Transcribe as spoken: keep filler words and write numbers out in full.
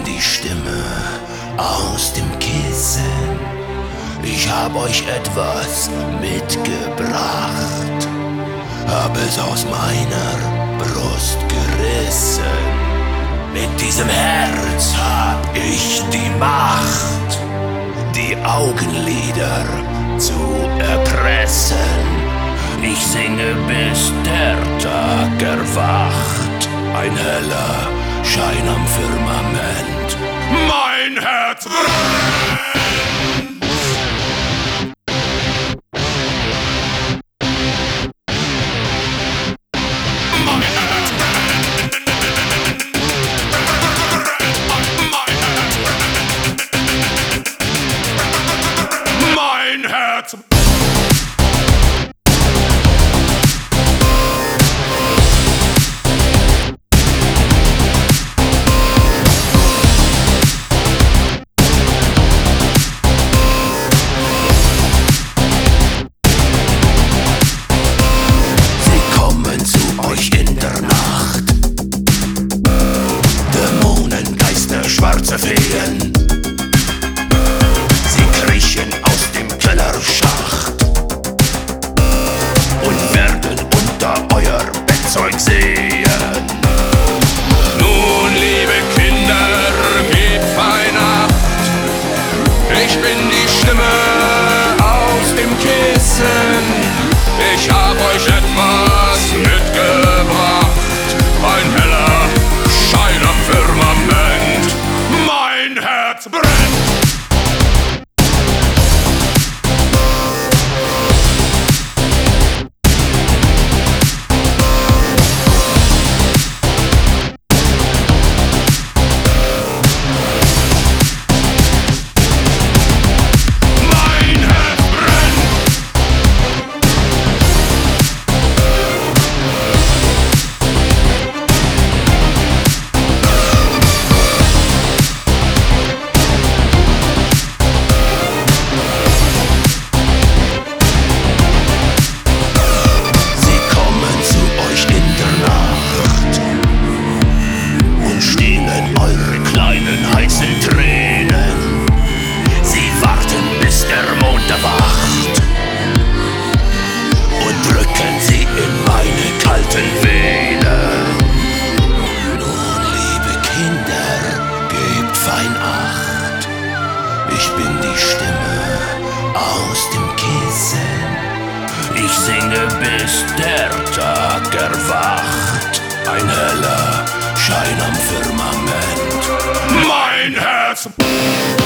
die Stimme aus dem Kissen. Ich hab euch etwas mitgebracht, hab es aus meiner Brust gerissen. Mit diesem Herz hab ich die Macht, die Augenlider zu erpressen. Ich singe, bis der Tag erwacht, ein heller Schein am Firmament. Mein Herz brennt! Mein Herz! Schwarze Feen, sie kriechen aus dem Kellerschacht und werden unter euer Bettzeug sehen. Nun, liebe Kinder, gebt fein Acht, ich bin die Stimme aus dem Kissen. Ich hab euch etwas mitgebracht, ein heller Schein am Firmament. Mein Herz brennt! Ich bin die Stimme aus dem Kissen. Ich singe, bis der Tag erwacht, ein heller Schein am Firmament. Mein Herz!